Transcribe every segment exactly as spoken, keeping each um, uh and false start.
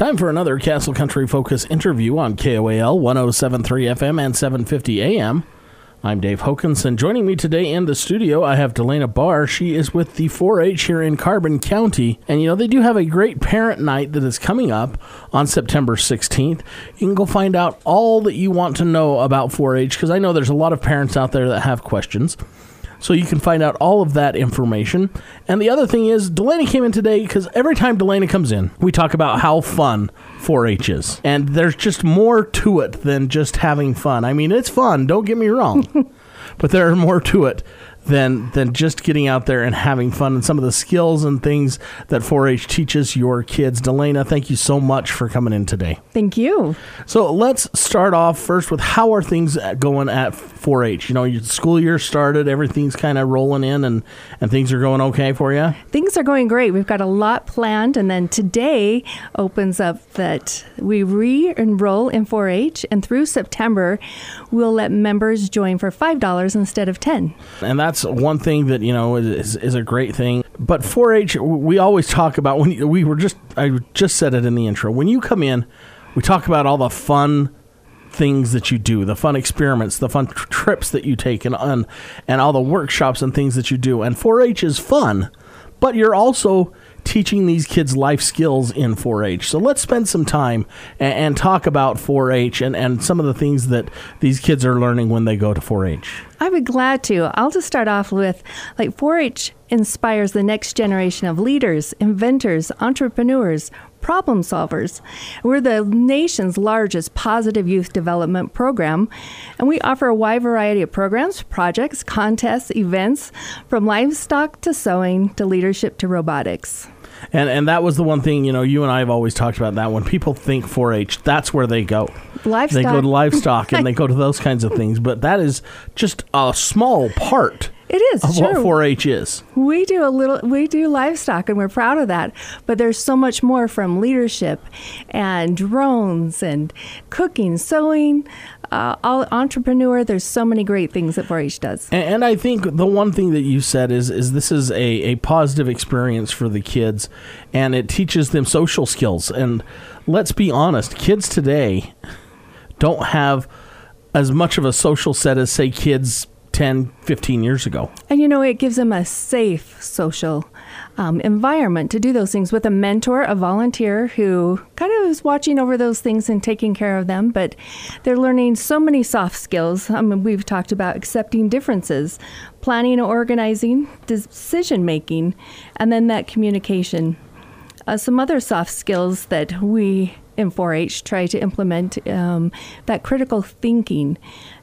Time for another Castle Country Focus interview on K O A L one oh seven point three F M and seven fifty A M. I'm Dave Hokanson. Joining me today in the studio, I have Delana Barr. She is with the four H here in Carbon County. And, you know, they do have a great parent night that is coming up on September sixteenth. You can go find out all that you want to know about four H, because I know there's a lot of parents out there that have questions. So you can find out all of that information. And the other thing is, Delana came in today because every time Delana comes in, we talk about how fun four H is. And there's just more to it than just having fun. I mean, it's fun, don't get me wrong. But there are more to it than than just getting out there and having fun, and some of the skills and things that four H teaches your kids. Delana, thank you so much for coming in today. Thank you. So let's start off first with, how are things going at four H? You know, your school year started, everything's kind of rolling in, and, and things are going okay for you? Things are going great. We've got a lot planned, and then today opens up that we re-enroll in four H, and through September, we'll let members join for five dollars instead of ten dollars. And that's one thing that, you know, is, is a great thing. But four H, we always talk about, when you, we were just, I just said it in the intro, when you come in, we talk about all the fun things that you do, the fun experiments, the fun tr- trips that you take, and, and and all the workshops and things that you do. And four H is fun, but you're also teaching these kids life skills in four H. So let's spend some time and, and talk about four H and, and some of the things that these kids are learning when they go to four H. I'd be glad to. I'll just start off with, like, four H inspires the next generation of leaders, inventors, entrepreneurs, problem solvers. We're the nation's largest positive youth development program, and we offer a wide variety of programs, projects, contests, events, from livestock to sewing to leadership to robotics. And and that was the one thing, you know, you and I have always talked about that. When people think four H, that's where they go. Livestock. They go to livestock and they go to those kinds of things. But that is just a small part It is, of sure. what four H is. We do a little, we do livestock, and we're proud of that. But there's so much more, from leadership and drones and cooking, sewing, uh, all entrepreneur. There's so many great things that four H does. And, and I think the one thing that you said is is this is a, a positive experience for the kids, and it teaches them social skills. And let's be honest, kids today don't have as much of a social set as, say, kids ten, fifteen years ago. And, you know, it gives them a safe social um, environment to do those things with a mentor, a volunteer who kind of is watching over those things and taking care of them. But they're learning so many soft skills. I mean, we've talked about accepting differences, planning and organizing, decision making, and then that communication. Uh, some other soft skills that we in four H try to implement, um, that critical thinking,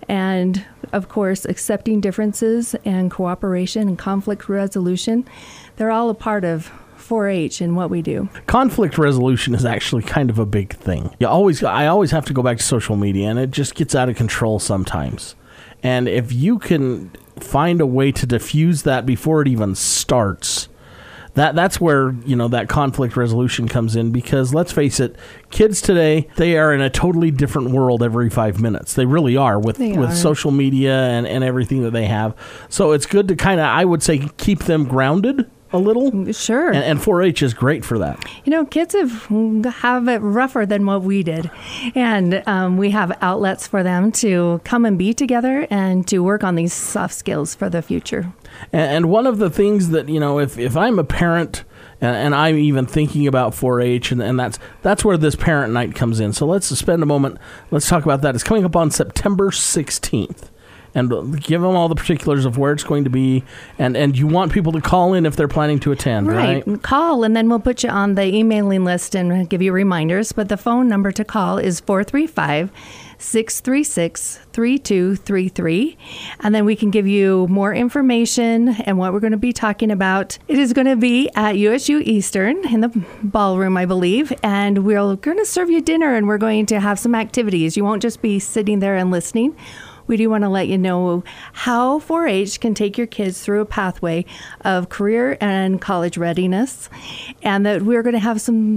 and of course accepting differences and cooperation and conflict resolution. They're all a part of four H and what we do. Conflict resolution is actually kind of a big thing. You always, I always have to go back to social media, and it just gets out of control sometimes. And if you can find a way to diffuse that before it even starts, That that's where, you know, that conflict resolution comes in, because let's face it, kids today, they are in a totally different world every five minutes. They really are with, They with are. social media and, and everything that they have. So it's good to kind of, I would say, keep them grounded a little. Sure. And, and four H is great for that. You know, kids have have it rougher than what we did. And um, we have outlets for them to come and be together and to work on these soft skills for the future. And, and one of the things that, you know, if, if I'm a parent and, and I'm even thinking about four H, and, and that's that's where this parent night comes in. So let's spend a moment. Let's talk about that. It's coming up on September sixteenth. And give them all the particulars of where it's going to be. And, and you want people to call in if they're planning to attend, right? Right. Call, and then we'll put you on the emailing list and give you reminders. But the phone number to call is four three five, six three six, three two three three. And then we can give you more information and what we're going to be talking about. It is going to be at U S U Eastern in the ballroom, I believe. And we're going to serve you dinner, and we're going to have some activities. You won't just be sitting there and listening. We do want to let you know how four H can take your kids through a pathway of career and college readiness, and that we're going to have some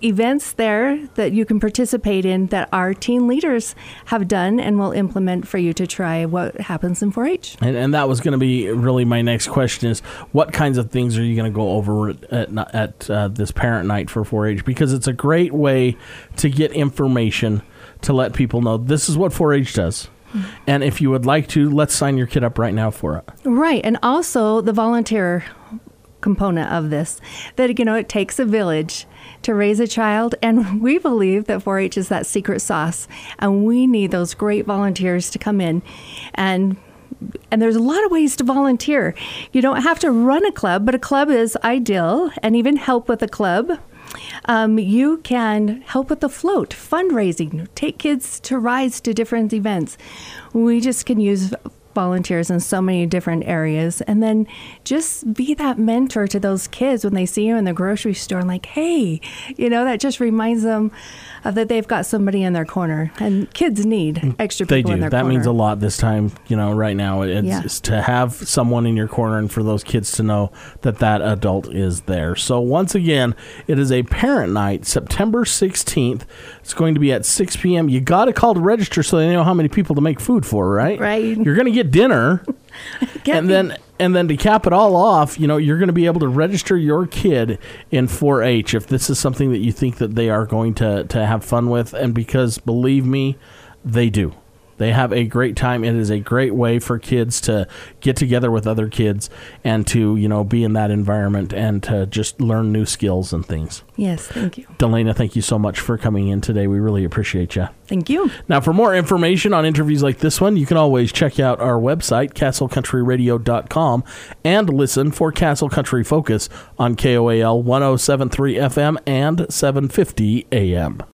events there that you can participate in that our teen leaders have done and will implement for you to try what happens in four H. And, and that was going to be really my next question is, what kinds of things are you going to go over at, at uh, this parent night for four H? Because it's a great way to get information to let people know this is what four H does. Mm-hmm. And if you would like to, let's sign your kid up right now for it. Right. And also the volunteer component of this, that, you know, it takes a village to raise a child, and we believe that four H is that secret sauce, and we need those great volunteers to come in. And and there's a lot of ways to volunteer. You don't have to run a club, but a club is ideal, and even help with a club. Um, you can help with the float, fundraising, take kids to rides to different events. We just can use volunteers in so many different areas, and then just be that mentor to those kids when they see you in the grocery store and like, hey, you know, that just reminds them of that they've got somebody in their corner, and kids need extra people they do. in their that corner. Means a lot this time, you know, right now. It's Yeah. it's to have someone in your corner and for those kids to know that that adult is there. So once again, it is a parent night, September sixteenth. It's going to be at six p.m. You got to call to register so they know how many people to make food for, right? Right. You're going to get dinner. Get and me. then and then to cap it all off, you know, you're going to be able to register your kid in four H if this is something that you think that they are going to, to have fun with. And because, believe me, they do. They have a great time. It is a great way for kids to get together with other kids and to, you know, be in that environment and to just learn new skills and things. Yes, thank you. Delana, thank you so much for coming in today. We really appreciate you. Thank you. Now, for more information on interviews like this one, you can always check out our website, castle country radio dot com, and listen for Castle Country Focus on K O A L one oh seven point three F M and seven fifty A M.